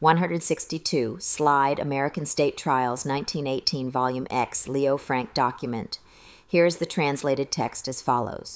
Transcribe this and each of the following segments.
162, Slide, American State Trials, 1918, Volume X, Leo Frank document. Here is the translated text as follows.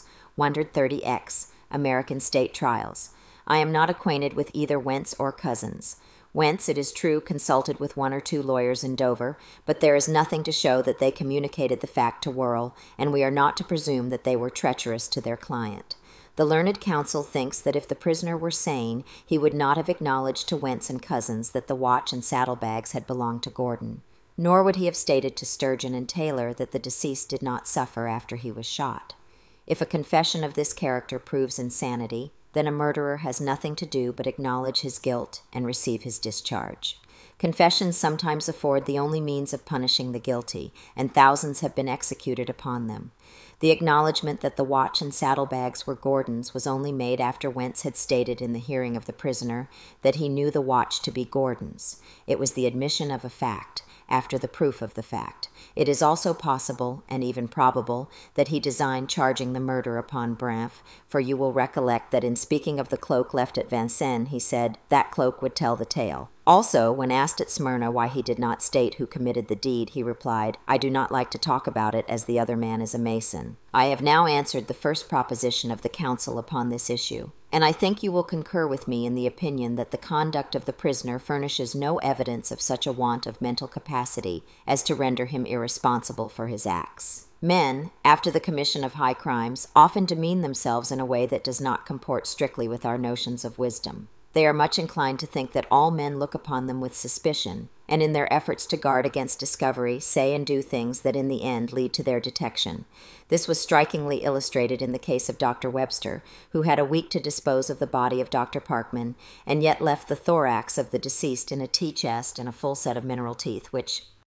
130X, American State Trials. I am not acquainted with either Wentz or Cozzens. Wentz, it is true, consulted with one or two lawyers in Dover, but there is nothing to show that they communicated the fact to Worrell, and we are not to presume that they were treacherous to their client. The learned counsel thinks that if the prisoner were sane, he would not have acknowledged to Wentz and Cozzens that the watch and saddlebags had belonged to Gordon. Nor would he have stated to Sturgeon and Taylor that the deceased did not suffer after he was shot. If a confession of this character proves insanity, then a murderer has nothing to do but acknowledge his guilt and receive his discharge. Confessions sometimes afford the only means of punishing the guilty, and thousands have been executed upon them. The acknowledgment that the watch and saddlebags were Gordon's was only made after Wentz had stated in the hearing of the prisoner that he knew the watch to be Gordon's. It was the admission of a fact, after the proof of the fact. It is also possible, and even probable, that he designed charging the murder upon Brantf, for you will recollect that in speaking of the cloak left at Vincennes, he said, "That cloak would tell the tale." Also, when asked at Smyrna why he did not state who committed the deed, he replied, "I do not like to talk about it, as the other man is a Mason." I have now answered the first proposition of the counsel upon this issue, and I think you will concur with me in the opinion that the conduct of the prisoner furnishes no evidence of such a want of mental capacity as to render him irresponsible for his acts. Men, after the commission of high crimes, often demean themselves in a way that does not comport strictly with our notions of wisdom. They are much inclined to think that all men look upon them with suspicion, and in their efforts to guard against discovery, say and do things that in the end lead to their detection. This was strikingly illustrated in the case of Dr. Webster, who had a week to dispose of the body of Dr. Parkman, and yet left the thorax of the deceased in a tea chest and a full set of mineral teeth, which